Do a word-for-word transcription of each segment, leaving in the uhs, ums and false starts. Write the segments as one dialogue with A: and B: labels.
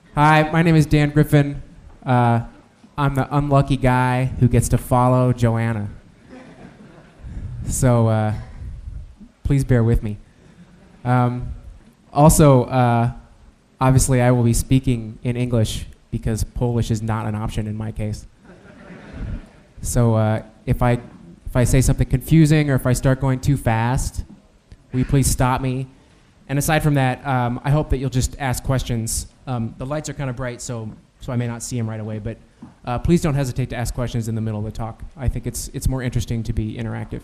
A: Hi, my name is Dan Griffin. Uh, I'm the unlucky guy who gets to follow Joanna. So uh, please bear with me. Um, also, uh, obviously, I will be speaking in English because Polish is not an option in my case. So uh, if I if I say something confusing or if I start going too fast, will you please stop me? And aside from that, um, I hope that you'll just ask questions. Um, the lights are kind of bright, so so I may not see them right away, but uh, please don't hesitate to ask questions in the middle of the talk. I think it's it's more interesting to be interactive.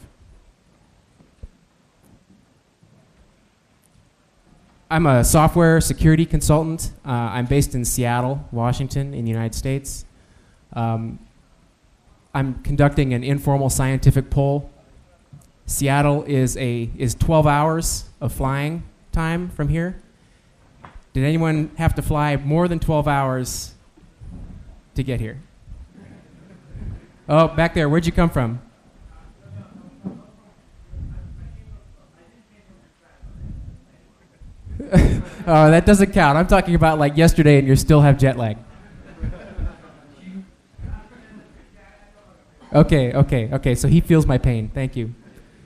A: I'm a software security consultant. Uh, I'm based in Seattle, Washington, in the United States. Um, I'm conducting an informal scientific poll. Seattle is a is twelve hours of flying time from here. Did anyone have to fly more than twelve hours to get here? Oh, back there, where'd you come from? Oh, that doesn't count. I'm talking about like yesterday and you still have jet lag. Okay, okay, okay, so he feels my pain. Thank you.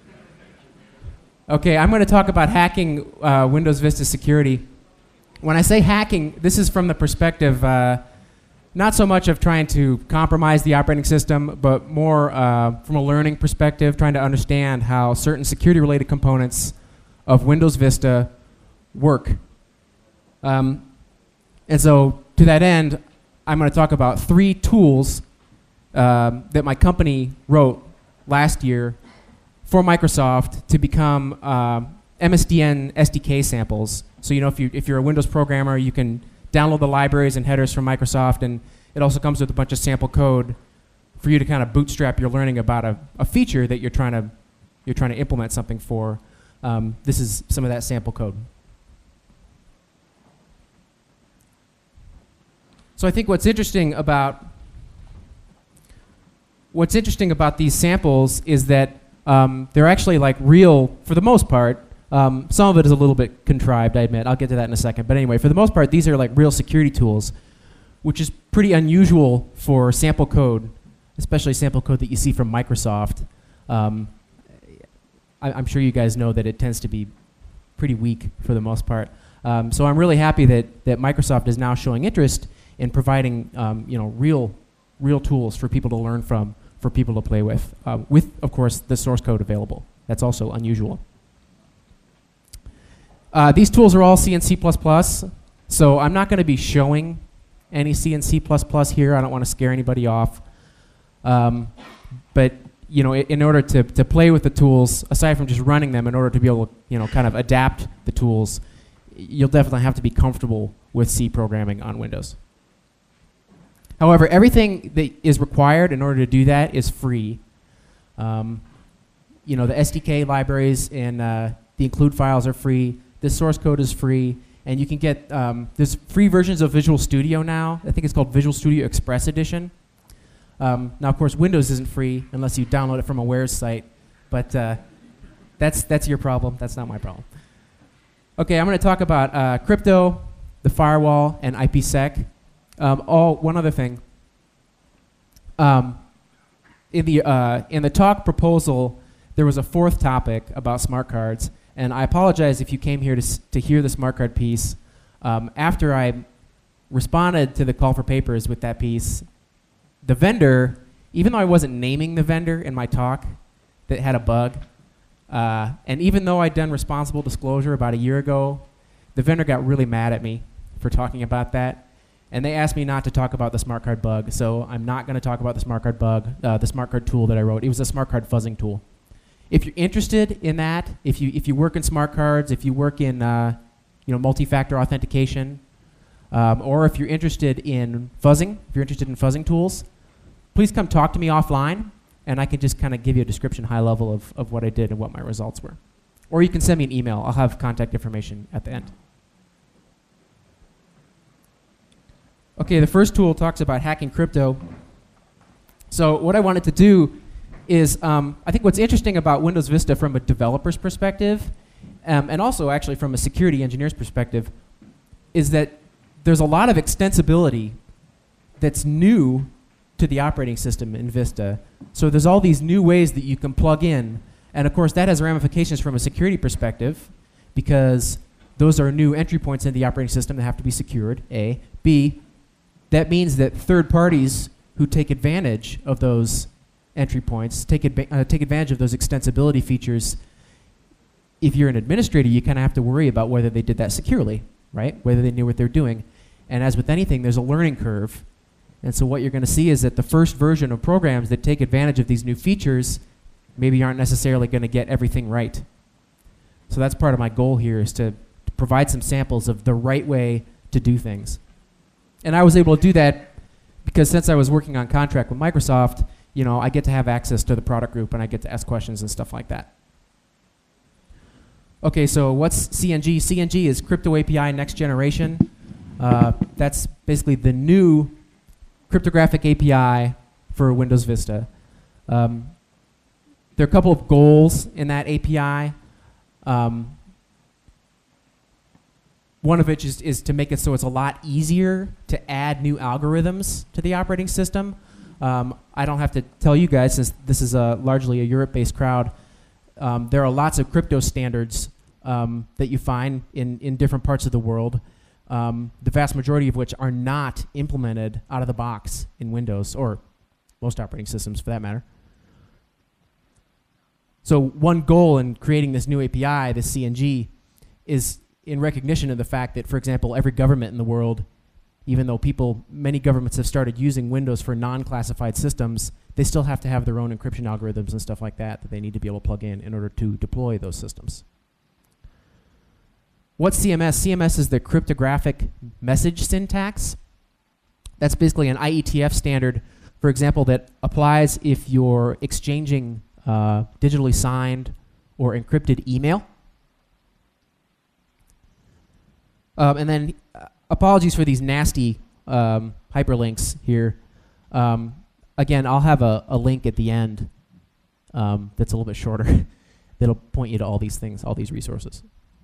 A: Okay, I'm going to talk about hacking uh, Windows Vista security. When I say hacking, this is from the perspective uh, not so much of trying to compromise the operating system, but more uh, from a learning perspective, trying to understand how certain security-related components of Windows Vista work. Um, and so, to that end, I'm going to talk about three tools uh, that my company wrote last year for Microsoft to become uh, M S D N S D K samples. So you know, if you if you're a Windows programmer, you can download the libraries and headers from Microsoft, and it also comes with a bunch of sample code for you to kind of bootstrap your learning about a, a feature that you're trying to you're trying to implement something for. Um, this is some of that sample code. So I think what's interesting about what's interesting about these samples is that um, they're actually like real for the most part. Um, some of it is a little bit contrived, I admit. I'll get to that in a second. But anyway, for the most part, these are like real security tools, which is pretty unusual for sample code, especially sample code that you see from Microsoft. Um, I, I'm sure you guys know that it tends to be pretty weak for the most part. Um, so I'm really happy that, that Microsoft is now showing interest in providing um, you know, real, real tools for people to learn from, for people to play with, uh, with, of course, the source code available. That's also unusual. Uh, these tools are all C and C plus plus, so I'm not going to be showing any C and C plus plus here. I don't want to scare anybody off. Um, but you know, in order to, to play with the tools, aside from just running them, in order to be able to you know, kind of adapt the tools, you'll definitely have to be comfortable with C programming on Windows. However, everything that is required in order to do that is free. Um, you know, the S D K libraries and uh, the include files are free. The source code is free, and you can get, um, there's free versions of Visual Studio now. I think it's called Visual Studio Express Edition. Um, now, of course, Windows isn't free unless you download it from a Wares site, but uh, that's, that's your problem. That's not my problem. Okay, I'm going to talk about uh, crypto, the firewall, and IPsec. Um, all, one other thing. Um, in, the, uh, in the talk proposal, there was a fourth topic about smart cards. And I apologize if you came here to, s to hear the smart card piece. Um, after I responded to the call for papers with that piece, the vendor, even though I wasn't naming the vendor in my talk that had a bug, uh, and even though I'd done responsible disclosure about a year ago, the vendor got really mad at me for talking about that. And they asked me not to talk about the smart card bug, so I'm not going to talk about the smart card bug, uh, the smart card tool that I wrote. It was a smart card fuzzing tool. If you're interested in that, if you if you work in smart cards, if you work in uh, you know multi-factor authentication, um, or if you're interested in fuzzing, if you're interested in fuzzing tools, please come talk to me offline, and I can just kind of give you a description, high level of of what I did and what my results were. Or you can send me an email. I'll have contact information at the end. Okay, the first tool talks about hacking crypto. So what I wanted to do is, um, I think what's interesting about Windows Vista from a developer's perspective, um, and also actually from a security engineer's perspective, is that there's a lot of extensibility that's new to the operating system in Vista. So there's all these new ways that you can plug in. And of course, that has ramifications from a security perspective, because those are new entry points in the operating system that have to be secured, A. B, that means that third parties who take advantage of those entry points, take, adva uh, take advantage of those extensibility features, if you're an administrator, you kind of have to worry about whether they did that securely, right? Whether they knew what they're doing. And as with anything, there's a learning curve. And so what you're going to see is that the first version of programs that take advantage of these new features maybe aren't necessarily going to get everything right. So that's part of my goal here, is to, to provide some samples of the right way to do things. And I was able to do that because since I was working on contract with Microsoft, you know, I get to have access to the product group and I get to ask questions and stuff like that. Okay, so what's C N G? C N G is Crypto A P I Next Generation. Uh, that's basically the new cryptographic A P I for Windows Vista. Um, there are a couple of goals in that A P I. Um, one of which is, is to make it so it's a lot easier to add new algorithms to the operating system. Um, I don't have to tell you guys, since this is a largely a Europe-based crowd, um, there are lots of crypto standards um, that you find in, in different parts of the world. Um, the vast majority of which are not implemented out of the box in Windows, or most operating systems for that matter. So one goal in creating this new A P I, this C N G, is in recognition of the fact that, for example, every government in the world, even though people, many governments have started using Windows for non-classified systems, they still have to have their own encryption algorithms and stuff like that that they need to be able to plug in in order to deploy those systems. What's C M S? C M S is the cryptographic message syntax. That's basically an I E T F standard, for example, that applies if you're exchanging uh, digitally signed or encrypted email. Um, and then, uh, apologies for these nasty um, hyperlinks here. Um, again, I'll have a, a link at the end um, that's a little bit shorter that'll point you to all these things, all these resources.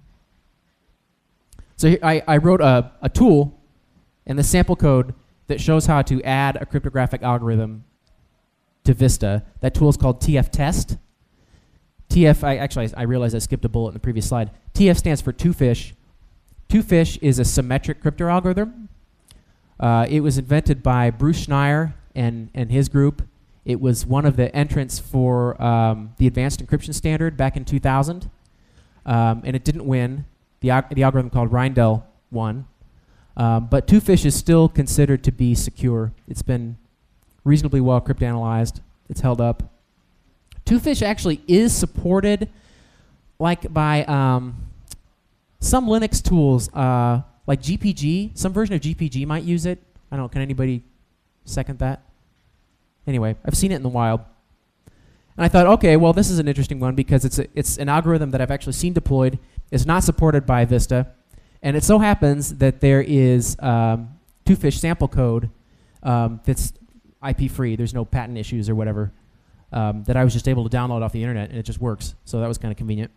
A: So here I, I wrote a, a tool and the sample code that shows how to add a cryptographic algorithm to Vista. That tool is called T F test. T F, I, actually, I, I realized I skipped a bullet in the previous slide. T F stands for two-fish. two-fish is a symmetric crypto algorithm. Uh, it was invented by Bruce Schneier and, and his group. It was one of the entrants for um, the advanced encryption standard back in two thousand. Um, and it didn't win. The, al the algorithm called Reindel won. Um, but two-fish is still considered to be secure. It's been reasonably well cryptanalyzed. It's held up. two-fish actually is supported like by um, some Linux tools, uh, like G P G. Some version of G P G might use it. I don't know, can anybody second that? Anyway, I've seen it in the wild. And I thought, okay, well, this is an interesting one because it's, a, it's an algorithm that I've actually seen deployed. It's not supported by Vista. And it so happens that there is um, two-fish sample code um, that's I P free. There's no patent issues or whatever um, that I was just able to download off the internet, and it just works. So that was kind of convenient.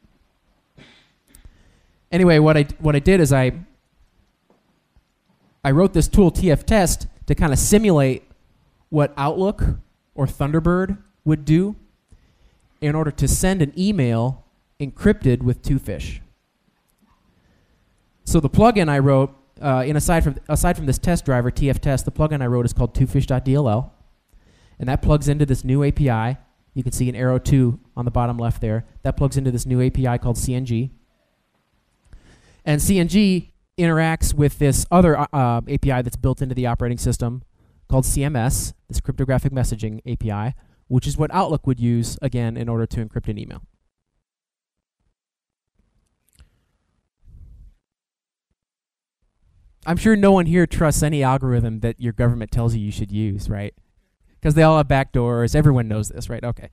A: Anyway, what I, what I did is I, I wrote this tool, T F test, to kind of simulate what Outlook or Thunderbird would do in order to send an email encrypted with two-fish. So the plugin I wrote, uh, in aside from aside from this test driver, T F test, the plugin I wrote is called two fish dot D L L, and that plugs into this new A P I. You can see an arrow two on the bottom left there. That plugs into this new A P I called C N G. And C N G interacts with this other uh, A P I that's built into the operating system called C M S, this cryptographic messaging A P I, which is what Outlook would use, again, in order to encrypt an email. I'm sure no one here trusts any algorithm that your government tells you you should use, right? Because they all have backdoors. Everyone knows this, right? Okay.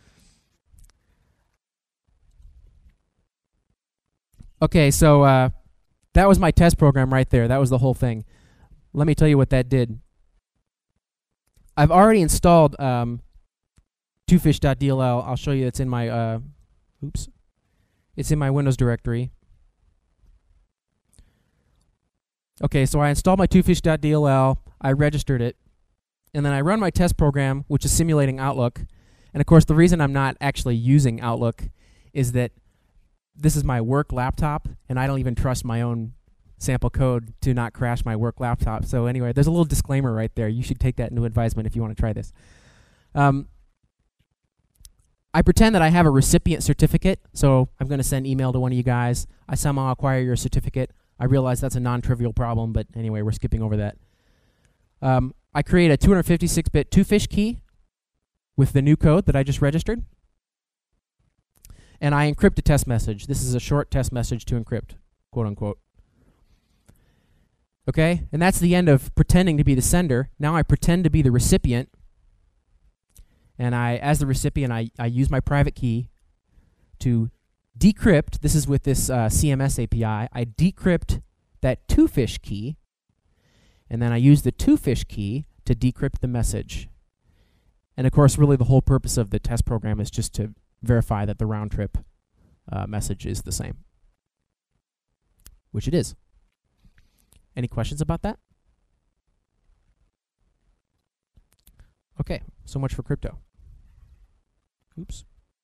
A: Okay, so uh, that was my test program right there. That was the whole thing. Let me tell you what that did. I've already installed um, two fish dot D L L. I'll show you. It's in my, uh, oops. It's in my Windows directory. Okay, so I installed my twofish.dll, I registered it, and then I run my test program, which is simulating Outlook. And of course, the reason I'm not actually using Outlook is that this is my work laptop, and I don't even trust my own sample code to not crash my work laptop. So anyway, there's a little disclaimer right there. You should take that into advisement if you want to try this. Um, I pretend that I have a recipient certificate, so I'm going to send email to one of you guys. I somehow acquire your certificate. I realize that's a non-trivial problem, but anyway, we're skipping over that. Um, I create a two fifty-six bit twofish key with the new code that I just registered. And I encrypt a test message. This is a short test message to encrypt, quote unquote. Okay, and that's the end of pretending to be the sender. Now I pretend to be the recipient. And I, as the recipient, I, I use my private key to decrypt. This is with this uh, C M S A P I. I decrypt that twofish key, and then I use the twofish key to decrypt the message. And of course, really the whole purpose of the test program is just to verify that the round trip uh, message is the same, which it is. Any questions about that? Okay, so much for crypto. Oops.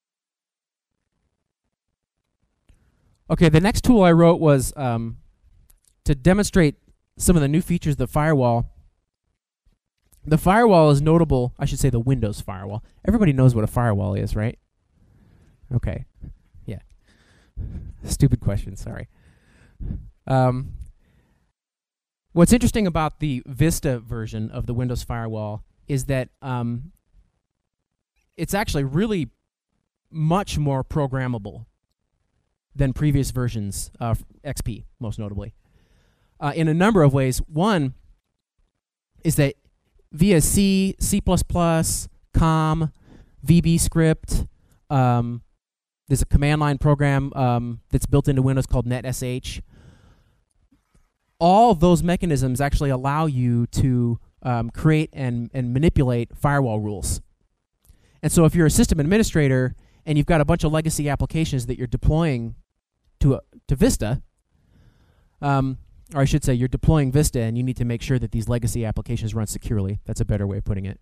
A: Okay, the next tool I wrote was um, to demonstrate some of the new features of the firewall. The firewall is notable, I should say the Windows firewall. Everybody knows what a firewall is, right? Okay, yeah. Stupid question, sorry. Um, what's interesting about the Vista version of the Windows firewall is that um, it's actually really much more programmable than previous versions of X P, most notably. Uh, in a number of ways. One is that via C, C++, COM, VBScript, um, there's a command line program um, that's built into Windows called NetSH. All of those mechanisms actually allow you to um, create and, and manipulate firewall rules. And so if you're a system administrator and you've got a bunch of legacy applications that you're deploying to, a, to Vista, um, or I should say you're deploying Vista and you need to make sure that these legacy applications run securely. That's a better way of putting it.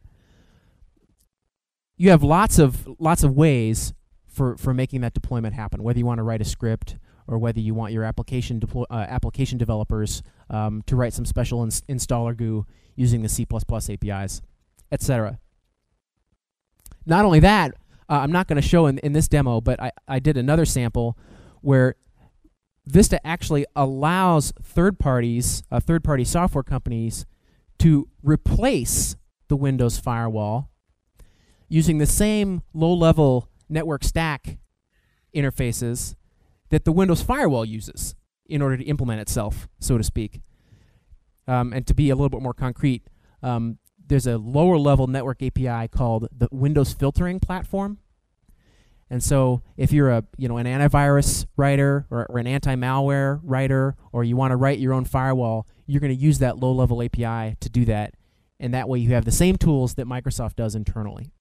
A: You have lots of, lots of ways for, for making that deployment happen, whether you want to write a script or whether you want your application, deploy, uh, application developers um, to write some special ins installer G U using the C plus plus A P Is, et cetera. Not only that, uh, I'm not going to show in, in this demo, but I, I did another sample where Vista actually allows third parties, uh, third-party software companies to replace the Windows firewall using the same low-level network stack interfaces that the Windows firewall uses in order to implement itself, so to speak. Um, and to be a little bit more concrete, um, there's a lower-level network A P I called the Windows Filtering Platform. And so if you're a, you know, an antivirus writer or, or an anti-malware writer, or you want to write your own firewall, you're going to use that low-level A P I to do that. And that way you have the same tools that Microsoft does internally.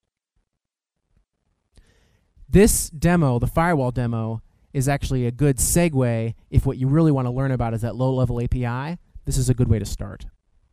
A: This demo, the firewall demo, is actually a good segue if what you really want to learn about is that low-level A P I. This is a good way to start.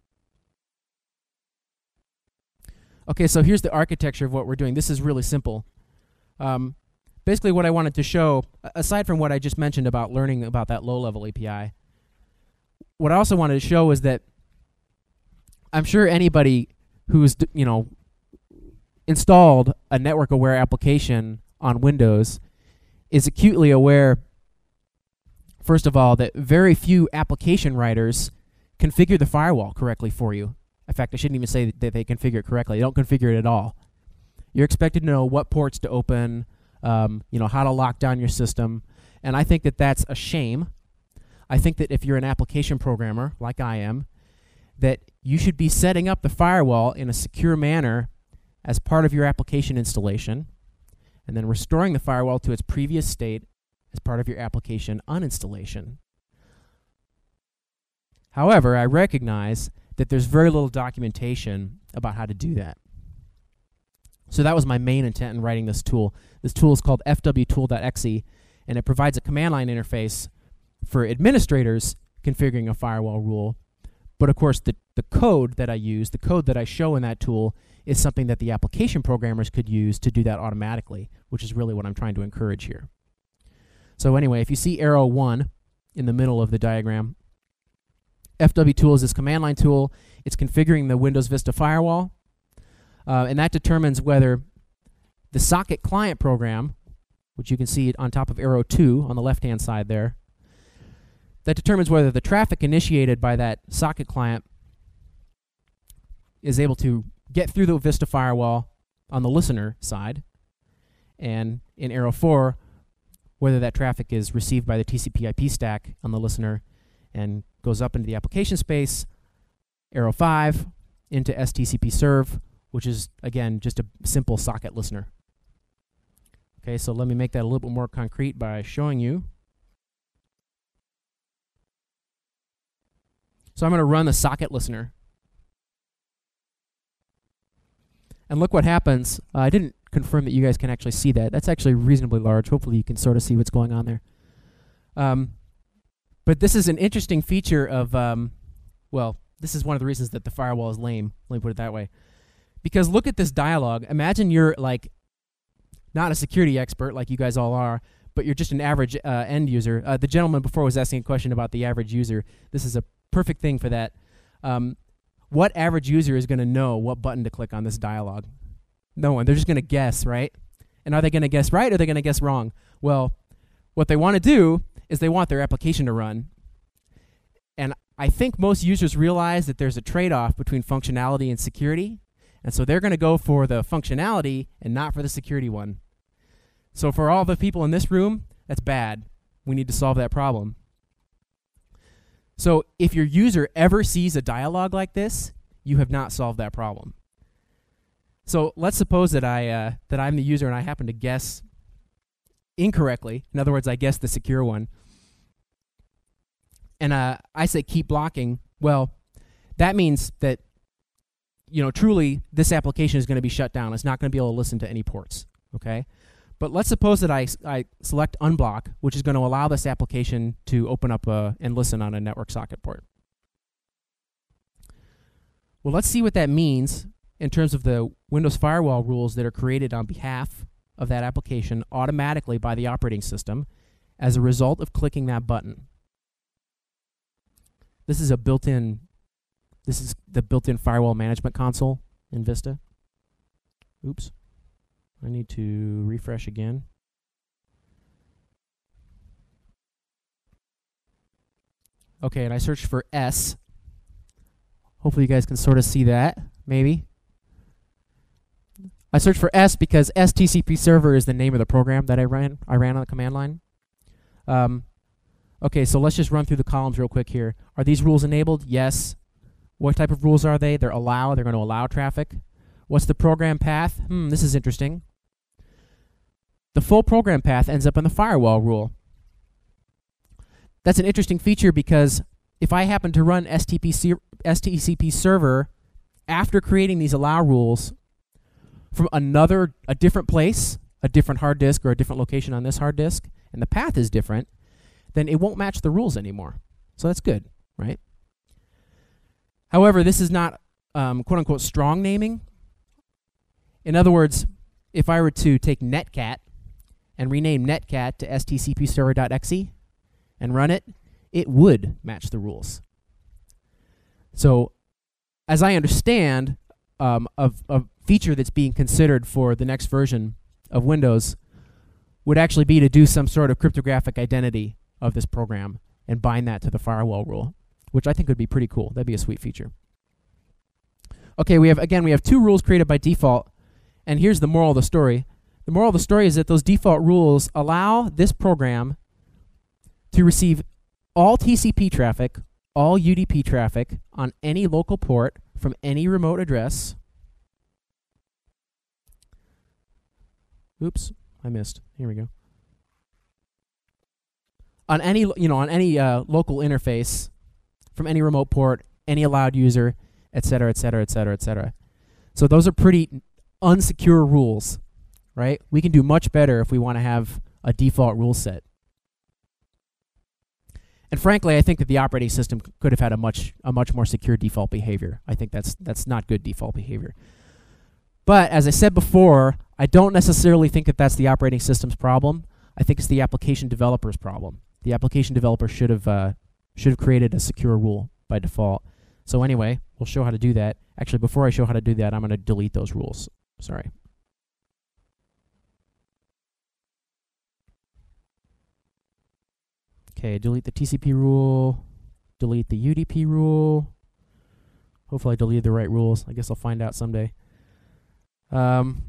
A: Okay, so here's the architecture of what we're doing. This is really simple. Um, basically what I wanted to show, aside from what I just mentioned about learning about that low-level A P I, what I also wanted to show is that I'm sure anybody who's, you know, installed a network-aware application on Windows is acutely aware, first of all, that very few application writers configure the firewall correctly for you. In fact, I shouldn't even say that they configure it correctly. They don't configure it at all. You're expected to know what ports to open, um, you know, how to lock down your system, and I think that that's a shame. I think that if you're an application programmer, like I am, that you should be setting up the firewall in a secure manner as part of your application installation, and then restoring the firewall to its previous state as part of your application uninstallation. However, I recognize that there's very little documentation about how to do that. So that was my main intent in writing this tool. This tool is called f w tool dot e x e, and it provides a command line interface for administrators configuring a firewall rule. But of course, the, the code that I use, the code that I show in that tool, is something that the application programmers could use to do that automatically, which is really what I'm trying to encourage here. So anyway, if you see arrow one in the middle of the diagram, F W tool is this command line tool. It's configuring the Windows Vista firewall, uh, and that determines whether the socket client program, which you can see on top of arrow two on the left-hand side there, that determines whether the traffic initiated by that socket client is able to get through the Vista firewall on the listener side, and in arrow four, whether that traffic is received by the T C P I P stack on the listener and goes up into the application space, arrow five, into S T C P serve, which is, again, just a simple socket listener. Okay, so let me make that a little bit more concrete by showing you. So I'm going to run the socket listener. And look what happens. Uh, I didn't confirm that you guys can actually see that. That's actually reasonably large. Hopefully you can sort of see what's going on there. Um, but this is an interesting feature of, um, well, this is one of the reasons that the firewall is lame. Let me put it that way. Because look at this dialogue. Imagine you're like not a security expert like you guys all are, but you're just an average uh, end user. Uh, the gentleman before was asking a question about the average user. This is a perfect thing for that. Um, what average user is going to know what button to click on this dialogue? No one. They're just going to guess, right? And are they going to guess right or are they going to guess wrong? Well, what they want to do is they want their application to run. And I think most users realize that there's a trade-off between functionality and security. And so they're going to go for the functionality and not for the security one. So for all the people in this room, that's bad. We need to solve that problem. So if your user ever sees a dialogue like this, you have not solved that problem. So let's suppose that, I, uh, that I'm the user and I happen to guess incorrectly. In other words, I guess the secure one. And uh, I say keep blocking. Well, that means that, you know, truly this application is going to be shut down. It's not going to be able to listen to any ports. Okay? But let's suppose that I, I select unblock, which is going to allow this application to open up a, and listen on a network socket port. Well, let's see what that means in terms of the Windows firewall rules that are created on behalf of that application automatically by the operating system as a result of clicking that button. This is a built-in, this is the built-in firewall management console in Vista. Oops. I need to refresh again. Okay, and I searched for S. Hopefully you guys can sort of see that, maybe. I searched for S because S T C P server is the name of the program that I ran. I ran on the command line. Um, okay, so let's just run through the columns real quick here. Are these rules enabled? Yes. What type of rules are they? They're allow. They're going to allow traffic. What's the program path? Hmm, this is interesting. The full program path ends up in the firewall rule. That's an interesting feature because if I happen to run S T C P server after creating these allow rules from another, a different place, a different hard disk or a different location on this hard disk, and the path is different, then it won't match the rules anymore. So that's good, right? However, this is not um, quote-unquote strong naming. In other words, if I were to take netcat and rename netcat to S T C P server dot E X E and run it, it would match the rules. So, as I understand, um, a, a feature that's being considered for the next version of Windows would actually be to do some sort of cryptographic identity of this program and bind that to the firewall rule, which I think would be pretty cool. That'd be a sweet feature. Okay, we have, again, we have two rules created by default, and here's the moral of the story. The moral of the story is that those default rules allow this program to receive all T C P traffic, all U D P traffic on any local port from any remote address. Oops, I missed. Here we go. On any, you know, on any uh, local interface from any remote port, any allowed user, et cetera, et cetera, et cetera, et cetera. So those are pretty unsecure rules, right? We can do much better if we want to have a default rule set. And frankly, I think that the operating system c- could have had a much a much more secure default behavior. I think that's that's not good default behavior. But as I said before, I don't necessarily think that that's the operating system's problem. I think it's the application developer's problem. The application developer should have uh, should have created a secure rule by default. So anyway, we'll show how to do that. Actually, before I show how to do that, I'm going to delete those rules. Sorry. Okay, delete the T C P rule, delete the U D P rule. Hopefully I deleted the right rules. I guess I'll find out someday. Um,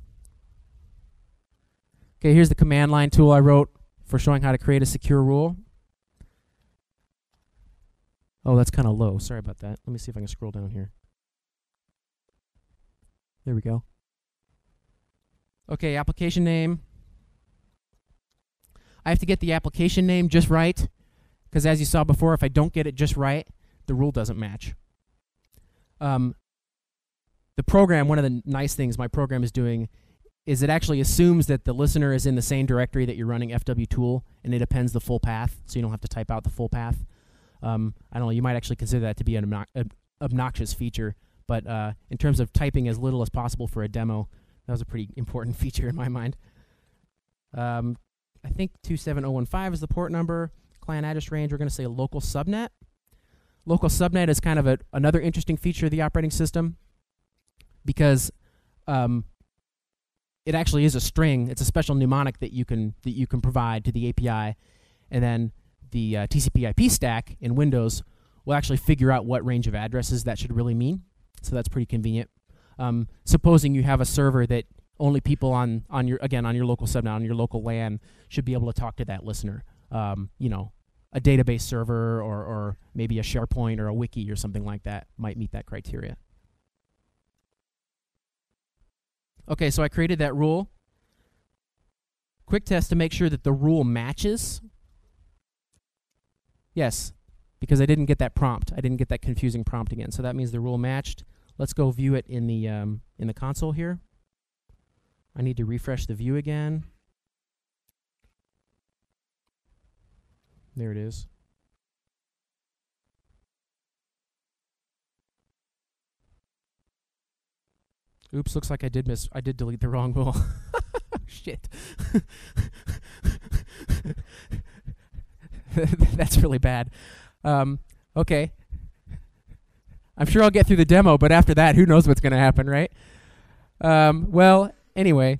A: okay, here's the command line tool I wrote for showing how to create a secure rule. Oh, that's kind of low. Sorry about that. Let me see if I can scroll down here. There we go. Okay, application name. I have to get the application name just right, because as you saw before, if I don't get it just right, the rule doesn't match. Um, the program, one of the nice things my program is doing is it actually assumes that the listener is in the same directory that you're running F W tool, and it appends the full path, so you don't have to type out the full path. Um, I don't know, you might actually consider that to be an obnox ob obnoxious feature, but uh, in terms of typing as little as possible for a demo, that was a pretty important feature in my mind. Um, I think two seven zero one five is the port number. Client address range, we're going to say local subnet. Local subnet is kind of a, another interesting feature of the operating system because um, it actually is a string. It's a special mnemonic that you can that you can provide to the A P I, and then the uh, T C P I P stack in Windows will actually figure out what range of addresses that should really mean. So that's pretty convenient. Um, supposing you have a server that only people on, on your, again, on your local subnet, on your local LAN, should be able to talk to that listener. Um, you know, a database server or, or maybe a SharePoint or a wiki or something like that might meet that criteria. Okay, so I created that rule. Quick test to make sure that the rule matches. Yes, because I didn't get that prompt. I didn't get that confusing prompt again. So that means the rule matched. Let's go view it in the, um, in the console here. I need to refresh the view again. There it is. Oops, looks like I did miss, I did delete the wrong rule. Shit. That's really bad. Um, okay. I'm sure I'll get through the demo, but after that, who knows what's going to happen, right? Um, well, anyway,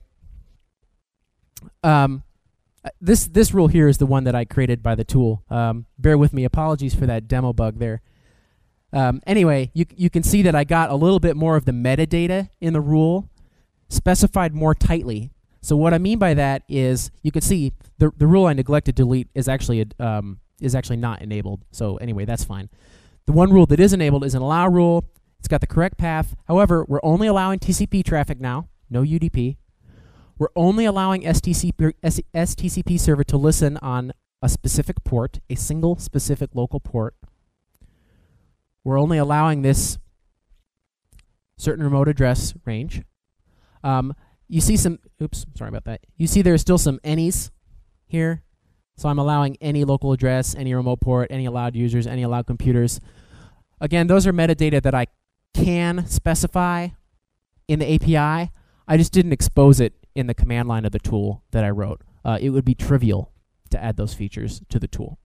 A: um, uh, this this rule here is the one that I created by the tool. Um, bear with me. Apologies for that demo bug there. Um, anyway, you you can see that I got a little bit more of the metadata in the rule specified more tightly. So what I mean by that is you can see the the rule I neglected to delete is actually a, um, is actually not enabled. So anyway, that's fine. The one rule that is enabled is an allow rule. It's got the correct path. However, we're only allowing T C P traffic now, no U D P. We're only allowing S T C P, S T C P server to listen on a specific port, a single specific local port. We're only allowing this certain remote address range. Um, you see some, oops, sorry about that. You see there's still some any's here. So I'm allowing any local address, any remote port, any allowed users, any allowed computers. Again, those are metadata that I can specify in the A P I. I just didn't expose it in the command line of the tool that I wrote. Uh, it would be trivial to add those features to the tool.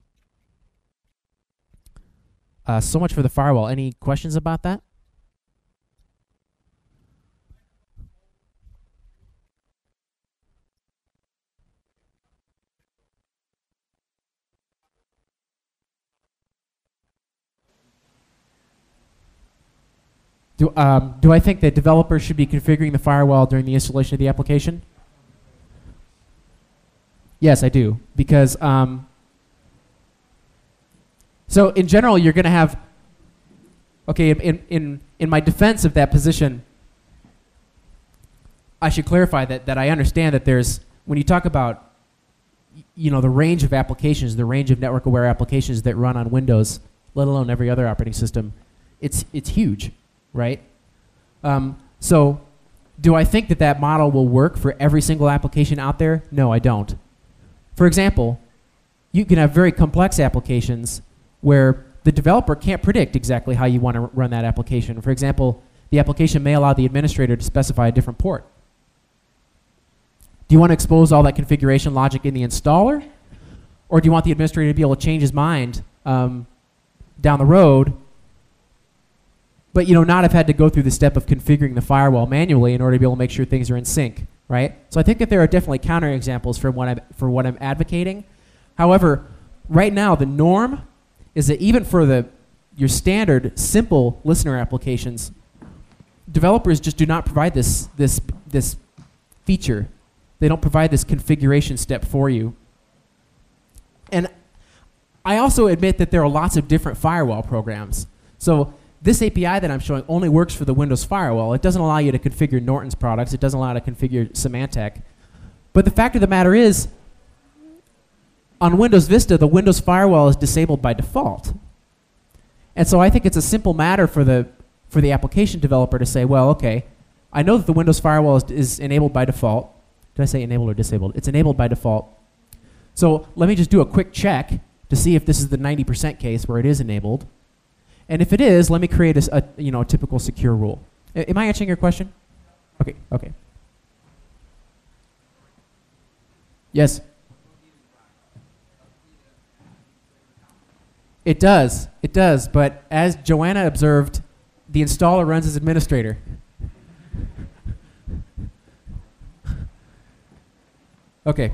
A: Uh, so much for the firewall. Any questions about that? Do, um, do I think that developers should be configuring the firewall during the installation of the application? Yes, I do. Because, um, so in general, you're going to have, okay, in, in, in my defense of that position, I should clarify that, that I understand that there's, when you talk about, you know, the range of applications, the range of network-aware applications that run on Windows, let alone every other operating system, it's, it's huge. Right? Um, so do I think that that model will work for every single application out there? No, I don't. For example, you can have very complex applications where the developer can't predict exactly how you want to run that application. For example, the application may allow the administrator to specify a different port. Do you want to expose all that configuration logic in the installer? Or do you want the administrator to be able to change his mind um, down the road, but you know, not have had to go through the step of configuring the firewall manually in order to be able to make sure things are in sync, right? So I think that there are definitely counterexamples for what I'm, for what I'm advocating. However, right now the norm is that even for the your standard simple listener applications, developers just do not provide this this this feature. They don't provide this configuration step for you. And I also admit that there are lots of different firewall programs. So this A P I that I'm showing only works for the Windows firewall. It doesn't allow you to configure Norton's products. It doesn't allow you to configure Symantec. But the fact of the matter is, on Windows Vista, the Windows firewall is disabled by default. And so I think it's a simple matter for the, for the application developer to say, well, okay, I know that the Windows firewall is, is enabled by default. Did I say enabled or disabled? It's enabled by default. So let me just do a quick check to see if this is the ninety percent case where it is enabled. And if it is, let me create a, a you know, a typical secure rule. A- am I answering your question? Okay, okay. Yes? It does, it does, but as Joanna observed, the installer runs as administrator. Okay.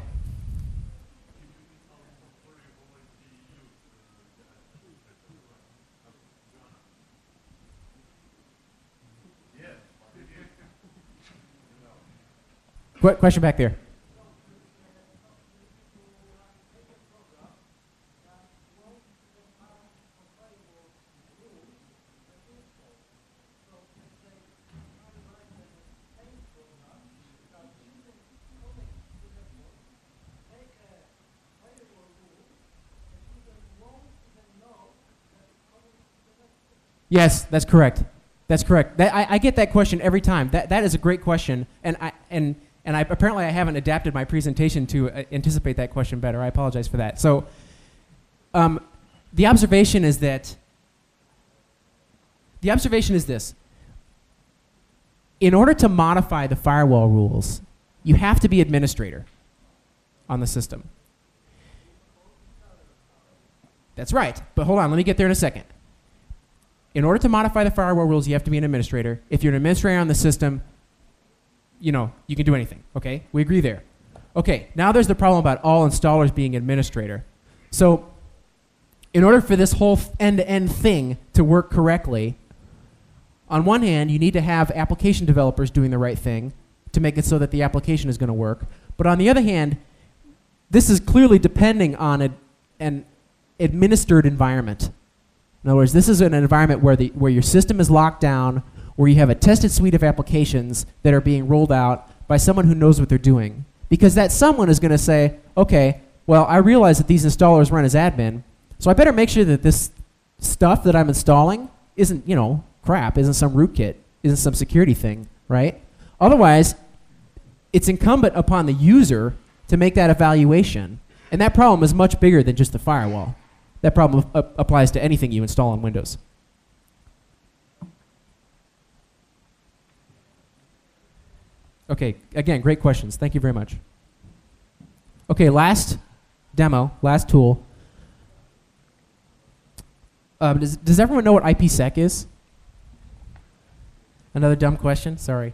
A: Qu- question back there. Yes, that's correct. That's correct. That, I, I get that question every time. That that is a great question, and I and and I apparently I haven't adapted my presentation to uh, anticipate that question better. I apologize for that. So, um, the observation is that the observation is this: in order to modify the firewall rules, you have to be administrator on the system. That's right. But hold on, let me get there in a second. In order to modify the firewall rules, you have to be an administrator. If you're an administrator on the system, you know, you can do anything, okay? We agree there. Okay, now there's the problem about all installers being administrator. So in order for this whole end-to-end thing to work correctly, on one hand, you need to have application developers doing the right thing to make it so that the application is going to work. But on the other hand, this is clearly depending on a, an administered environment. In other words, this is an environment where, the, where your system is locked down, where you have a tested suite of applications that are being rolled out by someone who knows what they're doing. Because that someone is going to say, okay, well, I realize that these installers run as admin, so I better make sure that this stuff that I'm installing isn't, you know, crap, isn't some rootkit, isn't some security thing, right? Otherwise, it's incumbent upon the user to make that evaluation. And that problem is much bigger than just the firewall. That problem uh, applies to anything you install on Windows. Okay, again, great questions. Thank you very much. Okay, last demo, last tool. Um, does, does everyone know what IPsec is? Another dumb question? Sorry.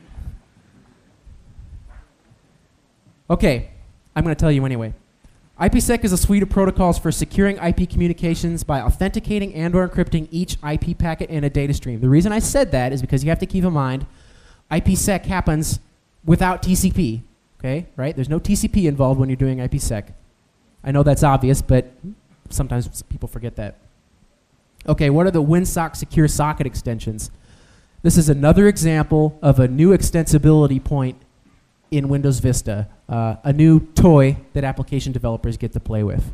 A: Okay, I'm going to tell you anyway. IPsec is a suite of protocols for securing I P communications by authenticating and or encrypting each I P packet in a data stream. The reason I said that is because you have to keep in mind IPsec happens without T C P, okay, right? There's no T C P involved when you're doing IPsec. I know that's obvious, but sometimes people forget that. Okay, what are the WinSock secure socket extensions? This is another example of a new extensibility point in Windows Vista, uh, a new toy that application developers get to play with.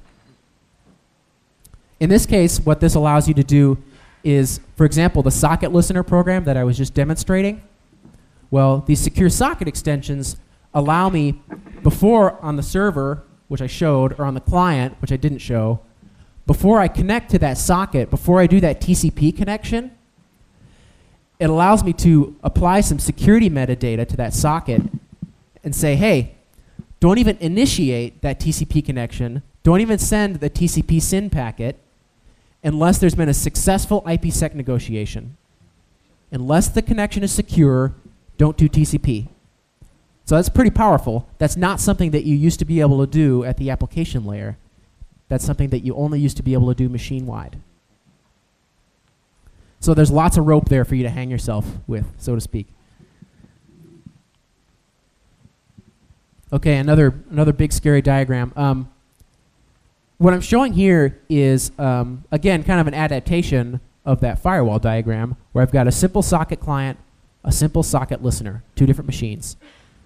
A: In this case, what this allows you to do is, for example, the socket listener program that I was just demonstrating. Well, these secure socket extensions allow me, before on the server, which I showed, or on the client, which I didn't show, before I connect to that socket, before I do that T C P connection, it allows me to apply some security metadata to that socket and say, hey, don't even initiate that T C P connection, don't even send the T C P S Y N packet unless there's been a successful IPsec negotiation. Unless the connection is secure, don't do T C P. So that's pretty powerful. That's not something that you used to be able to do at the application layer. That's something that you only used to be able to do machine-wide. So there's lots of rope there for you to hang yourself with, so to speak. Okay, another, another big scary diagram. Um, what I'm showing here is, um, again, kind of an adaptation of that firewall diagram where I've got a simple socket client, a simple socket listener, two different machines.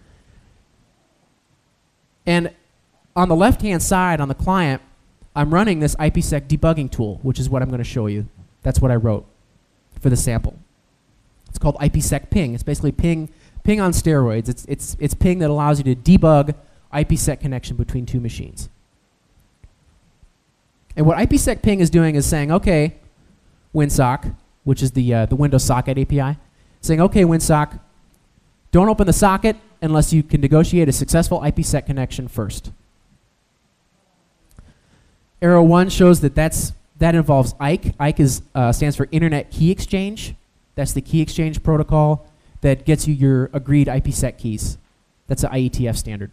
A: And on the left-hand side, on the client, I'm running this IPsec debugging tool, which is what I'm going to show you. That's what I wrote for the sample. It's called IPsec ping. It's basically ping, ping on steroids. It's, it's, it's ping that allows you to debug IPsec connection between two machines. And what IPsec ping is doing is saying, okay, WinSock, which is the, uh, the Windows Socket A P I, saying, okay, WinSock, don't open the socket unless you can negotiate a successful IPsec connection first. Arrow one shows that that's, that involves I C E. I C E is, uh, stands for Internet Key Exchange. That's the key exchange protocol that gets you your agreed IPsec keys. That's an I E T F standard.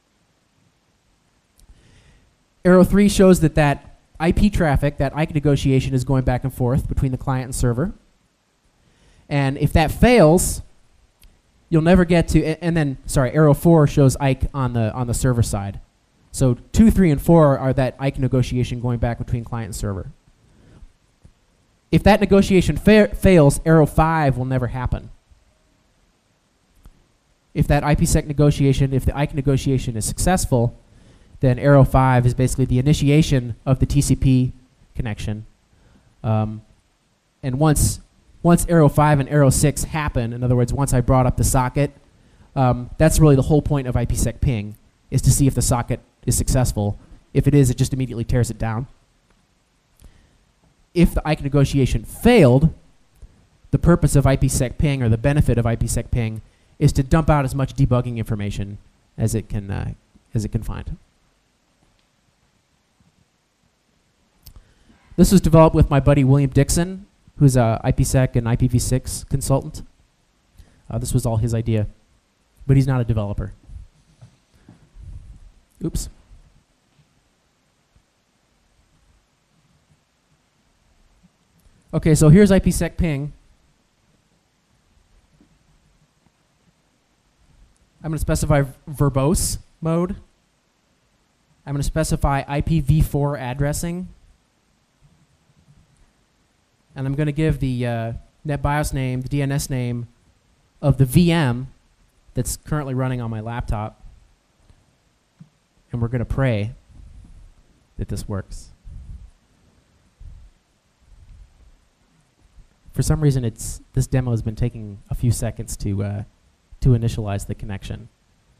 A: Arrow three shows that that I P traffic, that I C E negotiation is going back and forth between the client and server. And if that fails, you'll never get to, and, and then, sorry, arrow four shows I C E on the, on the server side. So two, three, and four are that I C E negotiation going back between client and server. If that negotiation fa fails, arrow five will never happen. If that IPsec negotiation, if the I C E negotiation is successful, then arrow five is basically the initiation of the T C P connection. Um, and once, once arrow five and arrow six happen, in other words, once I brought up the socket, um, that's really the whole point of IPsec ping, is to see if the socket is successful. If it is, it just immediately tears it down. If the I C E negotiation failed, the purpose of IPsec ping, or the benefit of IPsec ping, is to dump out as much debugging information as it can, uh, as it can find. This was developed with my buddy William Dixon, who's a IPsec and I P v six consultant. Uh, this was all his idea, but he's not a developer. Oops. Okay, so here's IPsec ping. I'm going to specify verbose mode. I'm going to specify I P v four addressing. And I'm going to give the uh, NetBIOS name, the D N S name of the V M that's currently running on my laptop. And we're going to pray that this works. For some reason, it's, this demo has been taking a few seconds to, uh, to initialize the connection.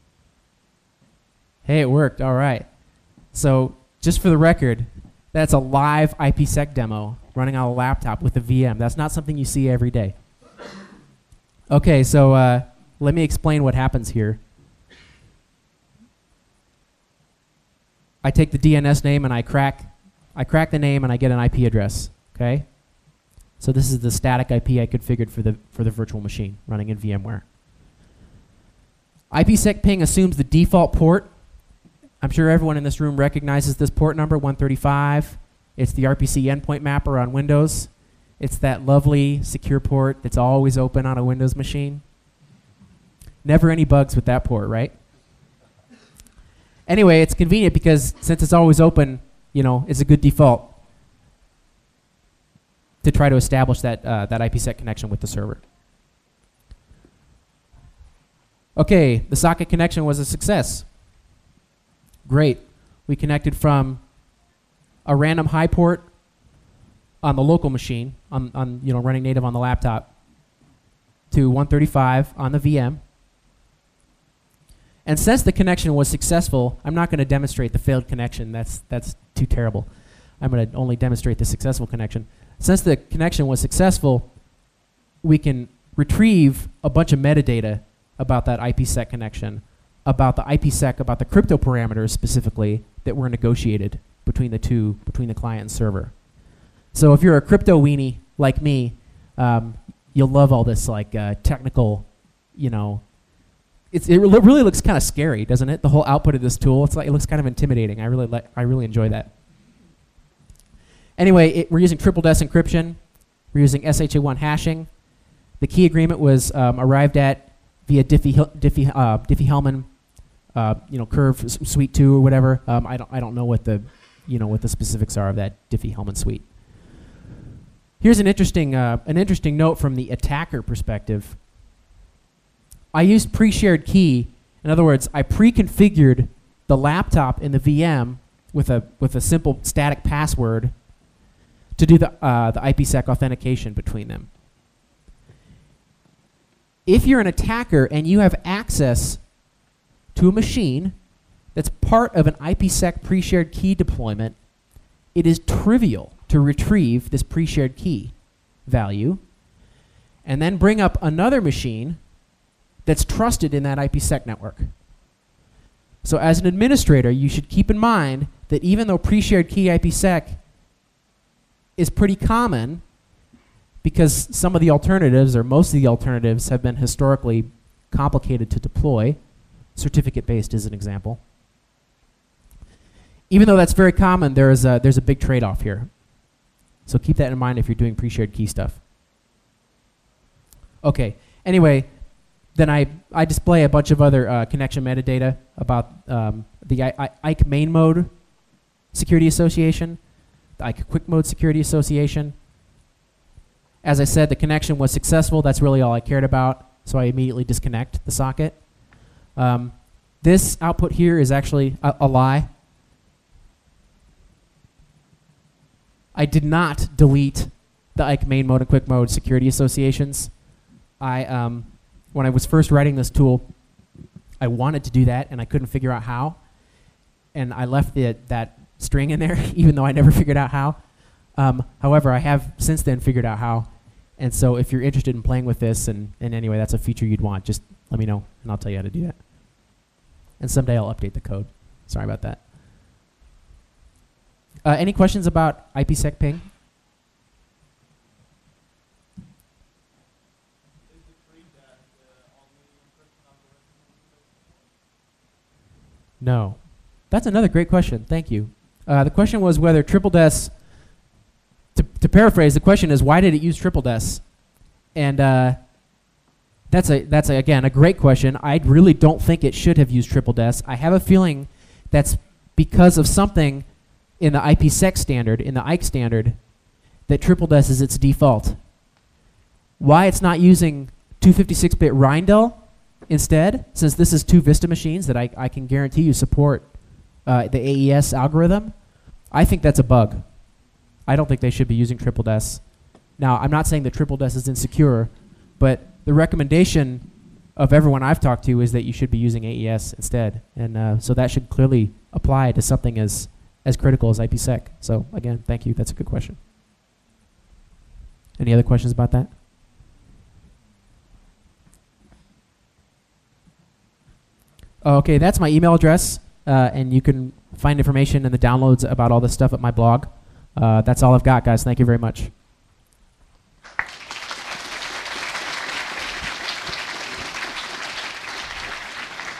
A: Hey, it worked. All right. So just for the record, that's a live IPsec demo running on a laptop with a V M. That's not something you see every day. Okay, so uh, let me explain what happens here. I take the D N S name and I crack, I crack the name and I get an I P address. Okay. So this is the static I P I configured for the for the virtual machine running in VMware. IPsec ping assumes the default port. I'm sure everyone in this room recognizes this port number, one thirty-five. It's the R P C endpoint mapper on Windows. It's that lovely secure port that's always open on a Windows machine. Never any bugs with that port, right? Anyway, it's convenient because since it's always open, you know, it's a good default to try to establish that, uh, that IPsec connection with the server. Okay, the socket connection was a success. Great. We connected from a random high port on the local machine, on, on you know, running native on the laptop, to one thirty-five on the V M. And since the connection was successful, I'm not going to demonstrate the failed connection. That's, that's too terrible. I'm going to only demonstrate the successful connection. Since the connection was successful, we can retrieve a bunch of metadata about that IPsec connection, about the IPsec, about the crypto parameters specifically that were negotiated between the two, between the client and server. So if you're a crypto weenie like me, um, you'll love all this like uh, technical, you know, it's, it re- really looks kind of scary, doesn't it? The whole output of this tool, it's like, it looks kind of intimidating. I really, li- I really enjoy that. Anyway, it, we're using triple D E S encryption. We're using S H A one hashing. The key agreement was um, arrived at via Diffie, Diffie, uh, Diffie-Hellman, uh, you know, curve s- suite two or whatever. Um, I don't, I don't know what the, you know, what the specifics are of that Diffie-Hellman suite. Here's an interesting, uh, an interesting note from the attacker perspective. I used pre-shared key. In other words, I pre-configured the laptop in the V M with a with a simple static password to do the uh, the IPsec authentication between them. If you're an attacker and you have access to a machine that's part of an IPsec pre-shared key deployment, it is trivial to retrieve this pre-shared key value and then bring up another machine that's trusted in that IPsec network. So as an administrator, you should keep in mind that even though pre-shared key IPsec is pretty common, because some of the alternatives, or most of the alternatives, have been historically complicated to deploy, certificate-based is an example. Even though that's very common, there is a, there's a big trade-off here. So keep that in mind if you're doing pre-shared key stuff. Okay, anyway, then I, I display a bunch of other uh, connection metadata about um, the I, I, I C main mode security association, the I C quick mode security association. As I said, the connection was successful. That's really all I cared about, so I immediately disconnect the socket. Um, this output here is actually a, a lie. I did not delete the I C main mode and quick mode security associations. I, um, when I was first writing this tool, I wanted to do that, and I couldn't figure out how. And I left the, that string in there, even though I never figured out how. Um, however, I have since then figured out how. And so if you're interested in playing with this, and, and anyway, that's a feature you'd want, just let me know, and I'll tell you how to do that. And someday I'll update the code. Sorry about that. Uh, any questions about IPsec ping? No. That's another great question. Thank you. Uh, the question was whether triple D E S, to, to paraphrase, the question is why did it use triple D E S? And uh, that's, a, that's a, again, a great question. I really don't think it should have used triple D E S. I have a feeling that's because of something in the IPsec standard, in the I C standard, that triple D E S is its default. Why it's not using two fifty-six bit Rindell instead, since this is two Vista machines that I, I can guarantee you support uh, the A E S algorithm, I think that's a bug. I don't think they should be using triple D E S. Now, I'm not saying that triple D E S is insecure, but the recommendation of everyone I've talked to is that you should be using A E S instead. And uh, so that should clearly apply to something as, as critical as IPsec. So again, thank you. That's a good question. Any other questions about that? Okay, that's my email address, uh, and you can find information in the downloads about all this stuff at my blog. Uh, that's all I've got, guys. Thank you very much.